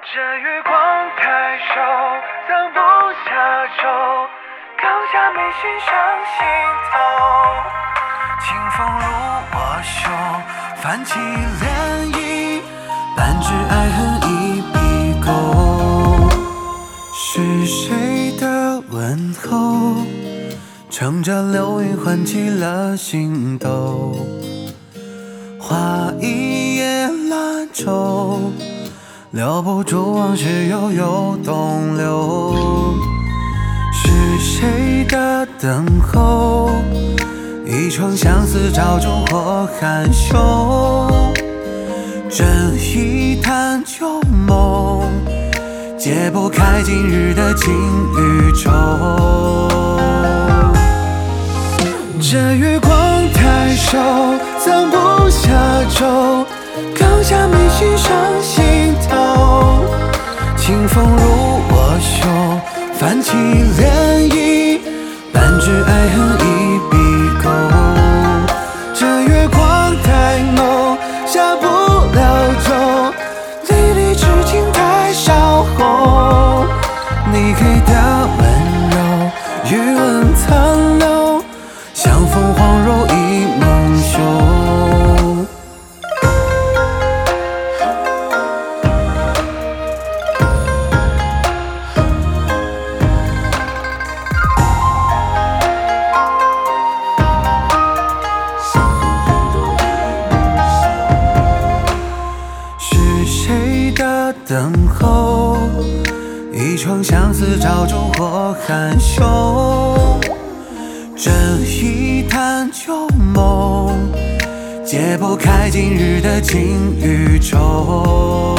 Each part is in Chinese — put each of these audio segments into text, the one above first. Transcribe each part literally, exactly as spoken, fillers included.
这月光太瘦，藏不下手，刚下眉心上心头。清风入我袖，泛起涟漪，半指爱恨一笔勾。是谁的问候，乘着流云唤起了心动。画一夜拉愁，留不住往事悠悠东流。是谁的等候，一窗相思照中或含羞。这一坛旧梦，解不开今日的情与愁。这月光太瘦，藏不下舟，刚下眉心上心头。清风入我袖，泛起涟漪，半指爱恨一笔勾。这月光太浓，下不了咒，离离之情太少红。你给的温柔，余温残留，相逢恍若一梦休。是谁的等候，一窗相思照中或含羞。这一坛旧梦，解不开今日的情与愁。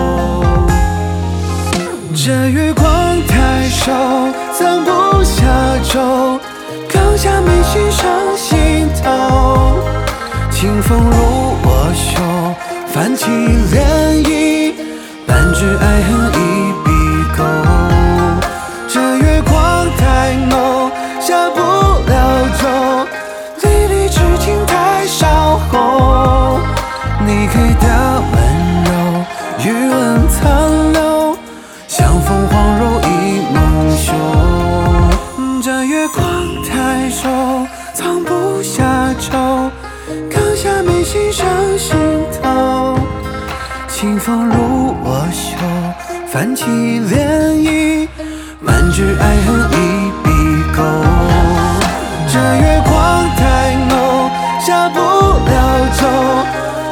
这月光太瘦，藏不下舟，刚下眉心上心头。清风入我袖，泛起涟漪，半指爱恨一笔勾。这月光太浓，下不了咒，离离之情太少红。你给的温柔，余温残留，相逢恍若一梦休。这月光太瘦，藏不下舟，刚下眉心上心头。清风入我袖，泛起涟漪，半指爱恨一笔勾。这月光太浓，下不了舟，